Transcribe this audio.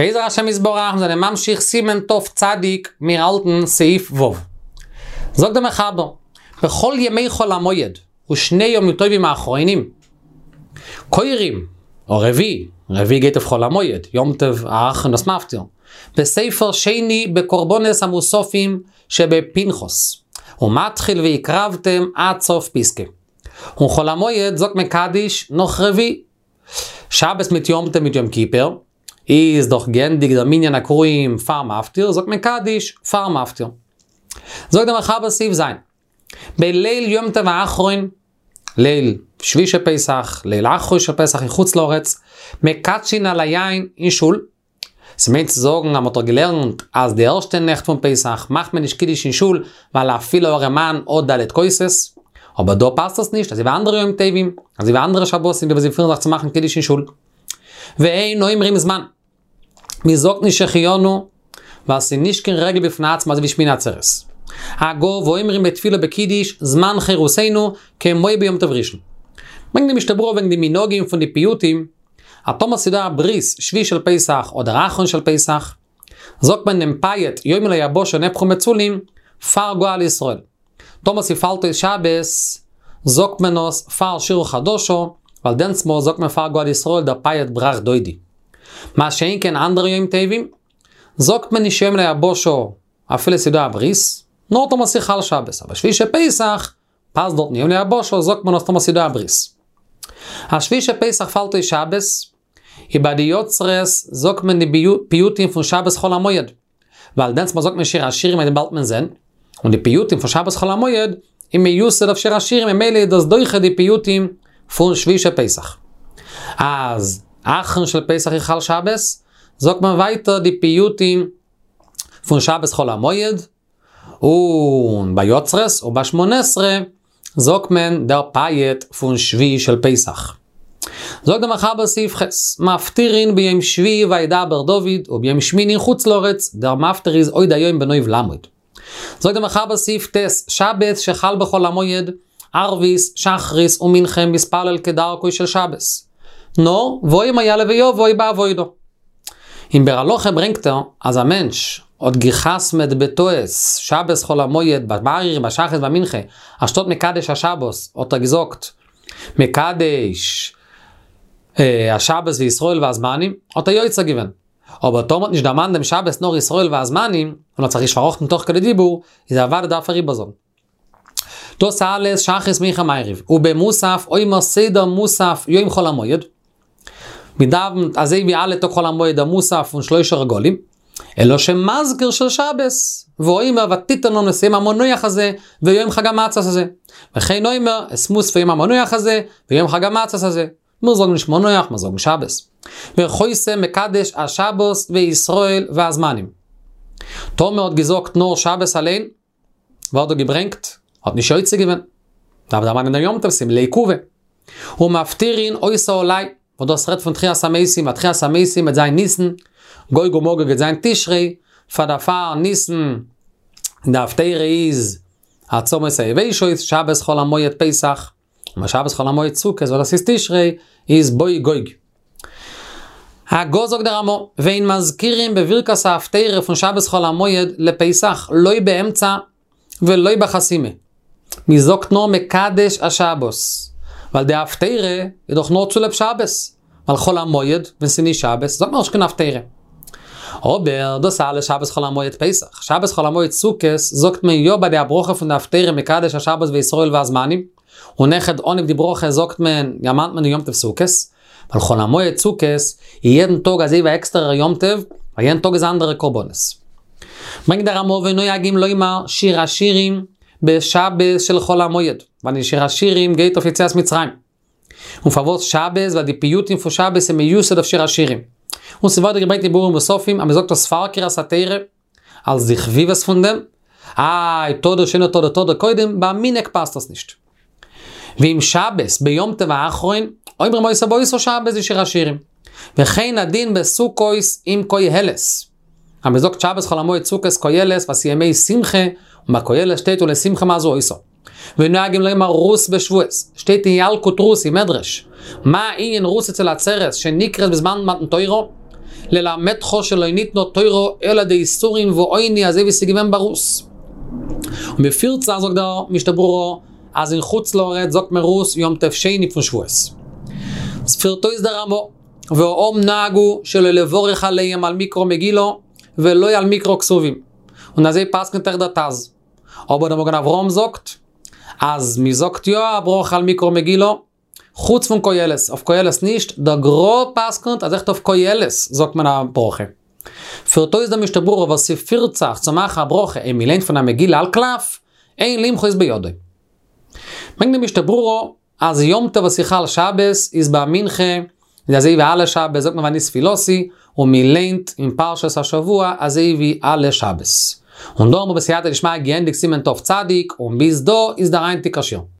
בעזר השם יזבורך, זה ממשיך סימן טוב צדיק מרלטן סעיף ווב. זאת גם מחבר. בכל ימי חול המועד, ושני יום טובים האחרונים, קוירים, או רביעי גטף חול המועד, יום טוב האחרונס מפטיר, בספר שני בקורבונס המוסופים שבפנחס, ומתחיל ויקרבתם עד סוף פסקה. וחול המועד זאת מקדיש נוח רביעי. שבס mit יום טוב mit יום כיפר, is doch gendig der Minyan הקרויים פאר מפטיר, זאת מקדיש פאר מפטיר. זאת גם מחבר סעיף זין. בליל יום טוב האחרון, ליל שביעי של פסח, ליל אחרון של פסח מחוץ לארץ, מקדשין על היין in Schul. Sie meint zu sagen, haben wir gelernt, als die erste Nacht von Pesach macht man nicht Kiddush in Schul, weil viele eure Mann oder Dalet Koises. Aber da passt das nicht, also wie andere Yom Tovim, also wie andere Shabbos, wie sie führen, zu machen Kiddush in Schul. ואין נוימרים זמן. מזוק נשכיונו, ועשי נשכן רגל בפנץ, מה זה בשמין עצרס. אגב, ואומרים בתפילה בקידיש, זמן חירוסנו, כמוי ביום טוב ראשון. בגדי משתברו ובגדי מנוגים פיוטים, התומס ידע בריס, שבי של פסח, או דרחון של פסח, זוק בן נמפייט, יום אלי הבוש הנפחו מצולים, פר גואל ישראל. תומס יפלטו שבס, זוק מנוס, פר שירו חדושו, weil denn smol sagt man fahr Gott Israel der Payat brach doidi. Ma schenken andere Yom Tovim, sagt man nicht schön la bosho, a viele sida bris, nur Thomas Chal Shabbos, aber Shvi Pesach, pas dort Yom la bosho, sagt man Thomas sida bris. A Shvi Pesach fällt in Shabbos, ibadiotsres sagt man die Piyutim von Shabbos Chol HaMoed, weil denn smol sagt man Shir Hashirim mit dem Baltmenzen, und die Piyutim von Shabbos Chol HaMoed, im Yusef auf Shir Hashirim, im Mele das doiche die Piyutim von Shvi Pesach. Az Achen של Pesach Chal Shabbos, sagt man weiter die Piyutim von Shabbos Chol HaMoed, und bei Yotzres und bei Shmonesre sagt man der Payat von Shvi Pesach. Sagt der Machaber Sif Ches, Maftirin b'yom Shvi vaydaber David, und b'yom Shmini chutz loretz, der Maftir is oid hayom benoiv lamud. Sagt der Machaber Sif Tes, Shabbos shechal b'chol HaMoed, ערביס, שחריס ומנחם מספלל כדרכו של שבס. נו, ואוי מה יאללה ויו, ואוי בעבודו. אם ברלוכה ברנקטר, אז המנש, עוד גיחס מדבטועס, שבס חול המועד, בעריר, בשחס במנחה, אשתות מקדש השבוס, או תגזוקת, מקדש השבס וישראל והזמנים, או תיועץ הגיוון. או בתומות נשדמנדם שבס נור ישראל והזמנים, ולא צריך שפרוך מתוך כדי דיבור, זה עבד דף הריבזון. תוס אלס שחס מיכה מייריב, ובמוסף, או עם הסדר מוסף, יום חול המועד, מדב, אז הביא על לתוך חול המועד המוסף, ושלוש רגולים, אלו שמזכר של שבס, ואומר, ותיתנו נסיים המונויח הזה, ויום חג המצס הזה. וכן אומר, אסמוס ויום המונויח הזה, ויום חג המצס הזה. מזוג משמונויח, מזוג משבס. וחויסה מקדש השבוס וישראל והזמנים. תומר עוד גזוק נור שבס עליין, ועוד גברנקט, hat nicht heute gewinnen. Da man in der Yom Tov sim leikuve. Maftirin oisa olai, wo das red von Trias Amesim, Trias Amesim mit sein Nissen, Goy Gomoge mit sein Tishrei, Fadafar Nissen, der Afteire is, Atzomes Eveishois, Shabbos Chol HaMoed Pesach, und Shabbos Chol HaMoed Sukkot, weil das ist Tishrei, is Boy Goig. הגוזוק דרמו, ואין מזכירים בברכס האפתירה von Shabbos Chol HaMoed לפסח, לא באמצע ולא בחסימה. מזוק נו מקדש השבוס. weil der Afteire jedoch nur zu leb Shabbos. weil Chol HaMoed, wenn sie nicht Shabbos, sagt man auch kein Afteire. Aber das alle Shabbos Chol HaMoed Pesach. Shabbos Chol HaMoed Sukkot, sagt man ja bei der Bruche von der Afteire מקדש השבוס וישראל והזמנים. und nachher ohne die Bruche sagt man, ja meint man Yom Tov Sukkot. weil Chol HaMoed Sukkot, jeden Tag also extra Yom Tov, weil jeden Tag ist andere Korbones. בגד הרמו ונוי יגים לא ימר שיר השירים בשבס של חול המועד. ואני שיר השירים גאית אוף יציאת מצרים. ופבות שבס והדיפיוטים פו שבס הם מיוסד אוף שיר השירים. וסיבות גרבי דיבורים בסופים, המזוק תוספר קירס התארה, על זכביבס פונדם, תודו שנו תודו קודם, במינק פסטוס נשת. ואם שבס ביום טבע האחרון, אוי ברמוי סבויס או שבס זה שיר השירים. וכן הדין בסוכויס עם קוי הלס. המזוק שבס חול המועד סוכס קוילס וסיימי שמחה ומקוילס שתתו לשמחה מה זו אויסו. ונוהגים להם רוס בשבועס. שתת ילקוט רוס עם מדרש. מה אין רוס אצל הצרס שנקרס בזמן מתנתוירו? ללמד חו שלא ניתנו תוירו אלא די איסורים ואויני הזה וסיגבן ברוס. ומפירצה זוג דר משתברורו, אז אין חוץ לאורץ זוג מרוס יום תפשני פון שבועס. ספירתו יזדרמו, ואום נהגו שלא לבורך עליהם על מיקרו מגילו, ולא על מיקרו כסובים. ונזי פסקן תרדתז. או בדמוגן אברום זוגת, אז מזוגת יו הברוך על מיקרו מגילו, חוץ פון קוילס, אוף קוילס נישט, דגרו פסקנט, אז איך טוב קוילס זוגת מן הברוכה. פרטו יזדה משתברורו וסיפירצח צמח הברוכה, מילין פון המגילה על קלף, אין לימחויס ביודוי. מגנה משתברורו, אז יום טוב השיחה על שבס, איז במנחה, אז יביא על השבס, זוגת מבניס פילוסי, ומילינט עם פרשס השבוע, אז יביא על שבס. Und dort, wo wir sie hatte, ich mag gehen, die Simen Tov Tzadik, und bis da ist der Eintik Aschir.